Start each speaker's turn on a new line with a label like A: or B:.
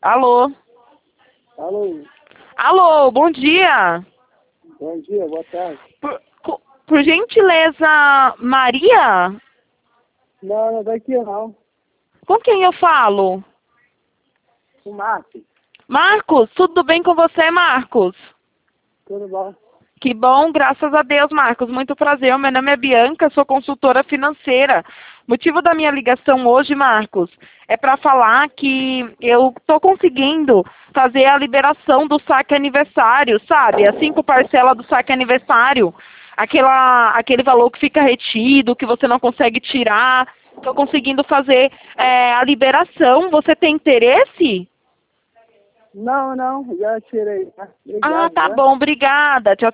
A: Alô?
B: Alô,
A: Alô, bom dia.
B: bom dia, boa tarde.
A: Por gentileza, Maria?
B: Não, não é daqui não.
A: Com quem eu falo?
B: O Marcos,
A: Marcos, tudo bem com você, Marcos?
B: tudo bom?
A: Que bom, graças a Deus, Marcos. Muito prazer. Meu nome é Bianca, sou consultora financeira. O motivo da minha ligação hoje, Marcos, é para falar que eu estou conseguindo fazer a liberação do saque aniversário, sabe? As 5 parcelas do saque aniversário. Aquele valor que fica retido, que você não consegue tirar. Estou conseguindo fazer a liberação. Você tem interesse?
B: Não, já tirei. Tá?
A: Ah,
B: Obrigado,
A: tá
B: né?
A: bom. Obrigada. Tchau,